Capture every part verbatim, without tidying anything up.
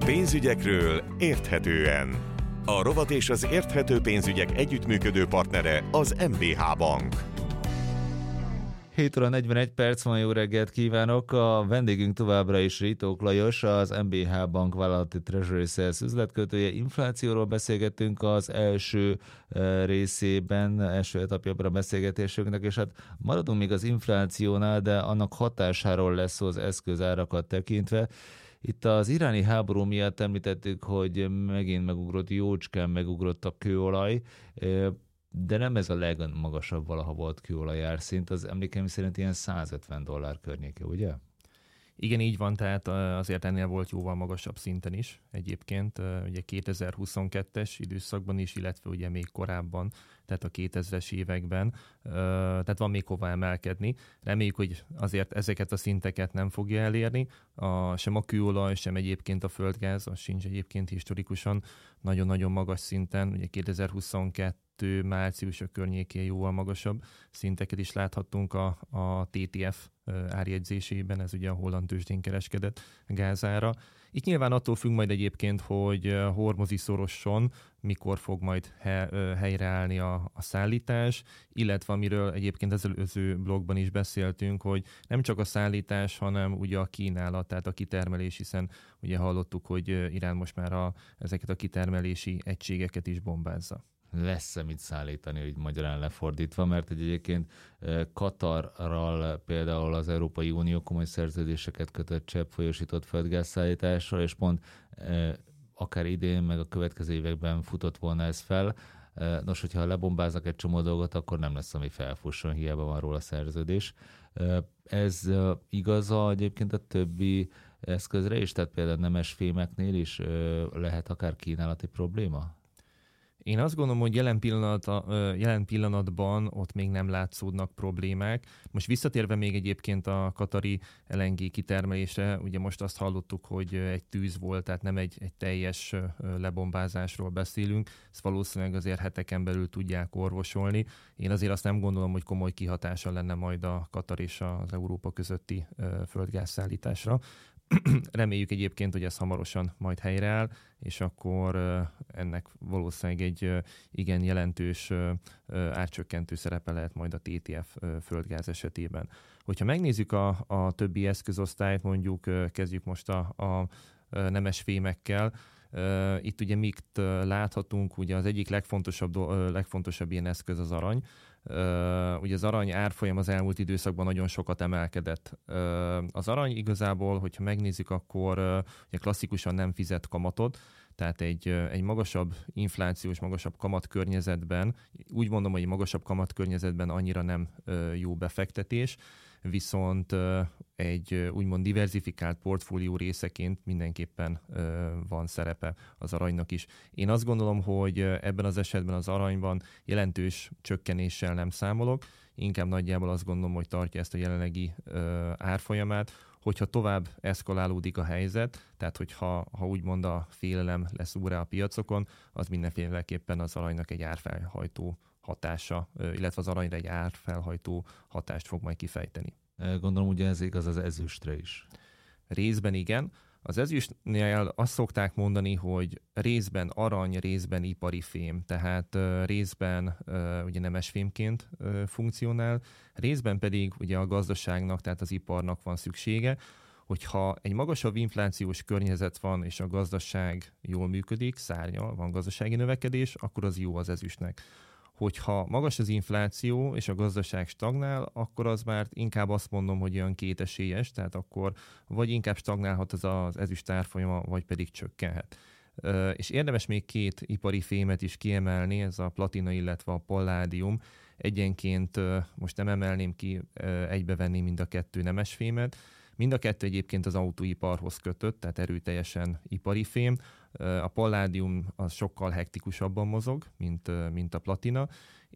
Pénzügyekről érthetően. A rovat és az érthető pénzügyek együttműködő partnere az em bé há Bank. hét óra negyvenegy perc van, jó reggelt kívánok! A vendégünk továbbra is Ritók Lajos, az em bé há Bank vállalati Treasury Sales üzletkötője. Inflációról beszélgettünk az első részében, első etapjában a beszélgetésünknek, és hát maradunk még az inflációnál, de annak hatásáról lesz szó az eszközárakat tekintve. Itt az iráni háború miatt említettük, hogy megint megugrott, jócskán megugrott a kőolaj, de nem ez a legmagasabb valaha volt kőolaj árszint, az emlékeim szerint ilyen százötven dollár környéke, ugye? Igen, így van, tehát azért ennél volt jóval magasabb szinten is egyébként, ugye kétezer-huszonkettes időszakban is, illetve ugye még korábban, tehát a kétezres években, tehát van még hova emelkedni. Reméljük, hogy azért ezeket a szinteket nem fogja elérni, a, sem a kőolaj, sem egyébként a földgáz, az sincs egyébként historikusan nagyon-nagyon magas szinten, ugye kétezer-huszonkettő március a környékén jóval magasabb szinteket is láthattunk a, a té té ef árjegyzésében, ez ugye a holland tőzsdén kereskedett gázára. Itt nyilván attól függ majd egyébként, hogy hormuzi szoroson mikor fog majd he, helyreállni a, a szállítás, illetve amiről egyébként az előző blogban is beszéltünk, hogy nem csak a szállítás, hanem ugye a kínálat, tehát a kitermelés, hiszen ugye hallottuk, hogy Irán most már a, ezeket a kitermelési egységeket is bombázza. Lesz-e mit szállítani, hogy magyarán lefordítva, mert egyébként Katarral például az Európai Unió komoly szerződéseket kötött cseppfolyósított földgázszállításra, és pont akár idén, meg a következő években futott volna ez fel. Nos, hogyha lebombáznak egy csomó dolgot, akkor nem lesz, ami felfusson, hiába van róla szerződés. Ez igaz egyébként a többi eszközre is, tehát például nemes fémeknél is lehet akár kínálati probléma? Én azt gondolom, hogy jelen, pillanat, jelen pillanatban ott még nem látszódnak problémák. Most visszatérve még egyébként a katari el en gé kitermelésre, ugye most azt hallottuk, hogy egy tűz volt, tehát nem egy, egy teljes lebombázásról beszélünk. Ezt valószínűleg azért heteken belül tudják orvosolni. Én azért azt nem gondolom, hogy komoly kihatása lenne majd a Katar és az Európa közötti földgázszállításra. Reméljük egyébként, hogy ez hamarosan majd helyreáll, és akkor ennek valószínűleg egy igen jelentős árcsökkentő szerepe lehet majd a té té ef földgáz esetében. Hogyha megnézzük a, a többi eszközosztályt, mondjuk kezdjük most a, a nemes fémekkel, itt ugye mit láthatunk, ugye az egyik legfontosabb, legfontosabb ilyen eszköz az arany. Uh, ugye az arany árfolyam az elmúlt időszakban nagyon sokat emelkedett. Uh, az arany igazából, hogyha megnézzük, akkor uh, ugye klasszikusan nem fizet kamatot, tehát egy, uh, egy magasabb inflációs, magasabb kamat környezetben, úgy mondom, hogy egy magasabb kamat környezetben annyira nem uh, jó befektetés, viszont uh, egy uh, úgymond diversifikált portfólió részeként mindenképpen uh, van szerepe az aranynak is. Én azt gondolom, hogy uh, ebben az esetben az aranyban jelentős csökkenéssel nem számolok, inkább nagyjából azt gondolom, hogy tartja ezt a jelenlegi uh, árfolyamát, hogyha tovább eszkalálódik a helyzet, tehát hogyha ha úgymond a félelem lesz újra a piacokon, az mindenféleképpen az aranynak egy árfelhajtó hatása, illetve az aranyra egy árfelhajtó hatást fog majd kifejteni. Gondolom, ugye ez igaz az ezüstre is. Részben igen. Az ezüstnél azt szokták mondani, hogy részben arany, részben ipari fém, tehát uh, részben uh, ugye nemes fémként uh, funkcionál, részben pedig ugye a gazdaságnak, tehát az iparnak van szüksége, hogyha egy magasabb inflációs környezet van, és a gazdaság jól működik, szárnyal, van gazdasági növekedés, akkor az jó az ezüstnek. Hogyha magas az infláció és a gazdaság stagnál, akkor az már inkább azt mondom, hogy olyan kétesélyes, tehát akkor vagy inkább stagnálhat az az ezüst árfolyama, vagy pedig csökkenhet. És érdemes még két ipari fémet is kiemelni, ez a platina, illetve a palládium. Egyenként most nem emelném ki, egybevenném mind a kettő nemes fémet. Mind a kettő egyébként az autóiparhoz kötött, tehát erőteljesen ipari fém. A palládium az sokkal hektikusabban mozog, mint, mint a platina,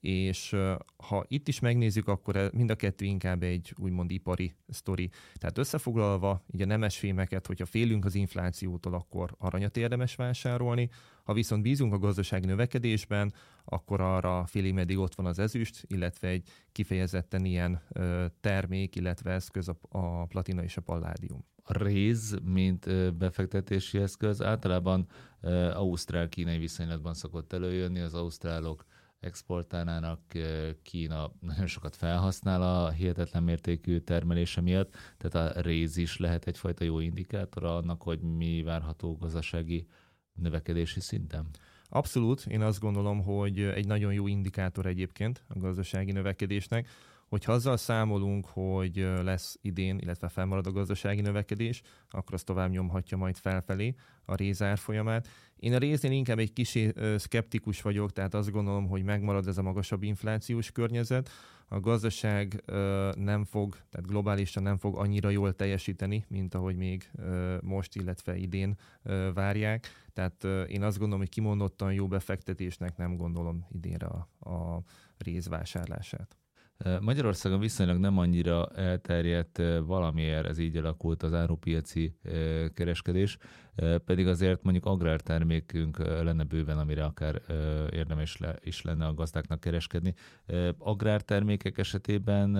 és ha itt is megnézzük, akkor mind a kettő inkább egy úgymond ipari sztori. Tehát összefoglalva, így a nemes fémeket, hogyha félünk az inflációtól, akkor aranyat érdemes vásárolni, ha viszont bízunk a gazdaság növekedésben, akkor arra félig meddig ott van az ezüst, illetve egy kifejezetten ilyen termék, illetve eszköz a, a platina és a palládium. a réz, mint befektetési eszköz általában ausztrál-kínai viszonylatban szokott előjönni, az ausztrálok exportálnának, Kína nagyon sokat felhasznál a hihetetlen mértékű termelése miatt, tehát a réz is lehet egyfajta jó indikátora annak, hogy mi várható gazdasági növekedési szinten. Abszolút, én azt gondolom, hogy egy nagyon jó indikátor egyébként a gazdasági növekedésnek, hogyha azzal számolunk, hogy lesz idén, illetve felmarad a gazdasági növekedés, akkor az tovább nyomhatja majd felfelé a réz árfolyamát. Én a réznél inkább egy kicsi szkeptikus vagyok, tehát azt gondolom, hogy megmarad ez a magasabb inflációs környezet. A gazdaság nem fog, tehát globálisan nem fog annyira jól teljesíteni, mint ahogy még most, illetve idén várják. Tehát én azt gondolom, hogy kimondottan jó befektetésnek nem gondolom idénre a, a rézvásárlását. Magyarországon viszonylag nem annyira elterjedt valamiért, ez így alakult az árupiaci kereskedés, pedig azért mondjuk agrártermékünk lenne bőven, amire akár érdemes is lenne a gazdáknak kereskedni. Agrártermékek esetében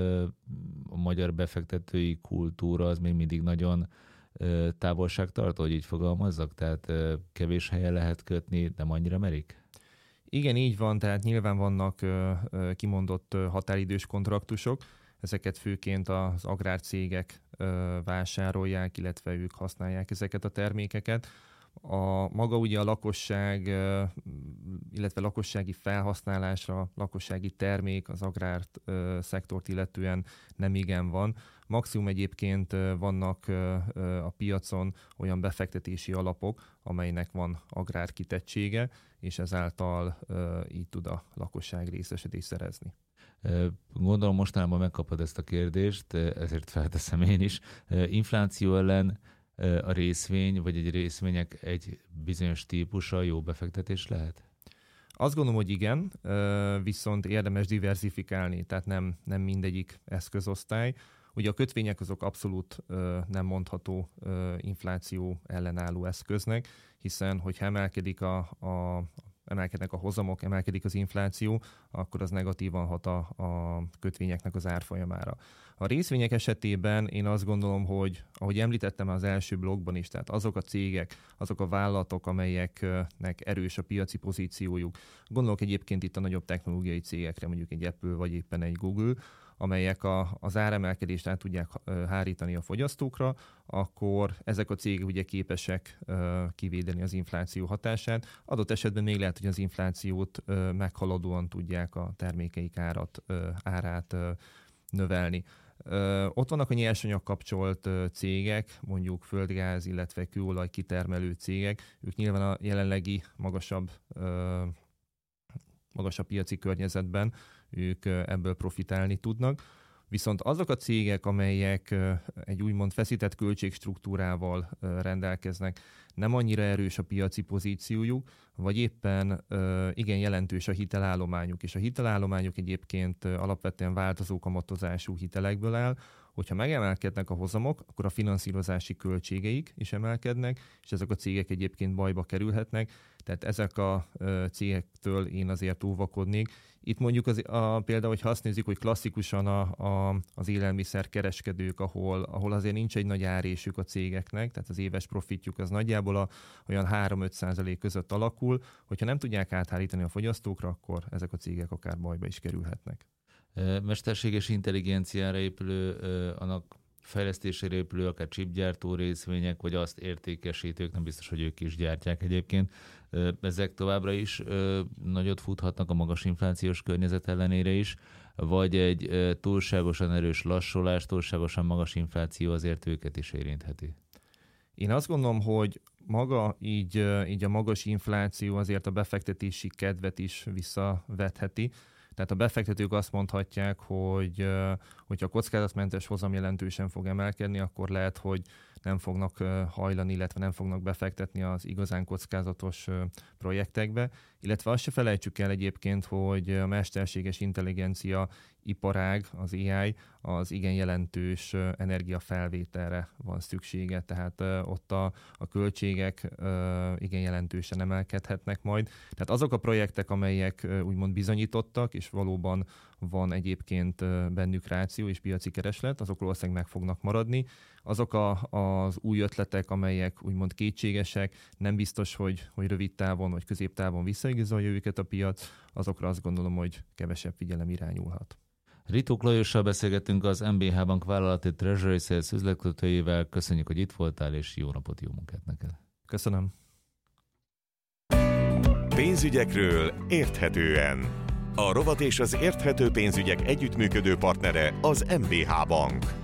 a magyar befektetői kultúra az még mindig nagyon távolságtartó, hogy így fogalmazzak, tehát kevés helyen lehet kötni, nem annyira merik? Igen, így van, tehát nyilván vannak ö, ö, kimondott ö, határidős kontraktusok, ezeket főként az agrárcégek ö, vásárolják, illetve ők használják ezeket a termékeket. A maga ugye a lakosság, ö, illetve lakossági felhasználásra, lakossági termék az agrár ö, szektort illetően nem igen van. Maximum egyébként vannak a piacon olyan befektetési alapok, amelynek van agrárkitettsége, és ezáltal így tud a lakosság részesedést szerezni. Gondolom mostanában megkapod ezt a kérdést, ezért felteszem én is. Infláció ellen a részvény, vagy egy részvények egy bizonyos típusa jó befektetés lehet? Azt gondolom, hogy igen, viszont érdemes diversifikálni, tehát nem, nem mindegyik eszközosztály. Ugye a kötvények azok abszolút ö, nem mondható ö, infláció ellenálló eszköznek, hiszen hogyha emelkedik a, a, emelkednek a hozamok, emelkedik az infláció, akkor az negatívan hat a, a kötvényeknek az árfolyamára. A részvények esetében én azt gondolom, hogy ahogy említettem az első blogban is, tehát azok a cégek, azok a vállalatok, amelyeknek erős a piaci pozíciójuk, gondolok egyébként itt a nagyobb technológiai cégekre, mondjuk egy Apple vagy éppen egy Google, amelyek a, az áremelkedést át tudják hárítani a fogyasztókra, akkor ezek a cégek ugye képesek uh, kivédeni az infláció hatását. Adott esetben még lehet, hogy az inflációt uh, meghaladóan tudják a termékeik árat, uh, árát uh, növelni. Uh, ott vannak a nyersanyag kapcsolt uh, cégek, mondjuk földgáz, illetve kőolaj kitermelő cégek. Ők nyilván a jelenlegi magasabb, uh, magasabb piaci környezetben ők ebből profitálni tudnak. Viszont azok a cégek, amelyek egy úgymond feszített költségstruktúrával rendelkeznek, nem annyira erős a piaci pozíciójuk, vagy éppen igen jelentős a hitelállományuk, és a hitelállományuk egyébként alapvetően változó kamatozású hitelekből áll. Hogyha megemelkednek a hozamok, akkor a finanszírozási költségeik is emelkednek, és ezek a cégek egyébként bajba kerülhetnek, tehát ezek a cégektől én azért óvakodnék. Itt mondjuk az, a, például, hogyha azt nézzük, hogy klasszikusan a, a, az élelmiszer kereskedők, ahol, ahol azért nincs egy nagy árésük a cégeknek, tehát az éves profitjuk az nagyjából a, olyan három-öt százalék között alakul, hogyha nem tudják áthárítani a fogyasztókra, akkor ezek a cégek akár bajba is kerülhetnek. Mesterséges intelligenciára épülő, annak fejlesztésére épülő, akár chipgyártó részvények, vagy azt értékesítők, nem biztos, hogy ők is gyártják egyébként, ezek továbbra is nagyot futhatnak a magas inflációs környezet ellenére is, vagy egy túlságosan erős lassulás, túlságosan magas infláció azért őket is érintheti? Én azt gondolom, hogy maga így, így a magas infláció azért a befektetési kedvet is visszavetheti. Tehát a befektetők azt mondhatják, hogy hogyha a kockázatmentes hozam jelentősen fog emelkedni, akkor lehet, hogy nem fognak hajlani, illetve nem fognak befektetni az igazán kockázatos projektekbe. Illetve azt se felejtsük el egyébként, hogy a mesterséges intelligencia iparág, az á i, az igen jelentős energiafelvételre van szüksége, tehát ott a, a költségek igen jelentősen emelkedhetnek majd. Tehát azok a projektek, amelyek úgymond bizonyítottak, és valóban van egyébként bennük ráció és piaci kereslet, azok valószínűleg meg fognak maradni. Azok a, az új ötletek, amelyek úgymond kétségesek, nem biztos, hogy, hogy rövid távon vagy középtávon visszaigazolja őket a piac, azokra azt gondolom, hogy kevesebb figyelem irányulhat. Ritók Lajossal beszélgettünk, az em bé há Bank vállalati Treasury Sales üzletkötőjével. Köszönjük, hogy itt voltál, és jó napot, jó munkát neked. Köszönöm. Pénzügyekről érthetően. A rovat és az érthető pénzügyek együttműködő partnere az em bé há Bank.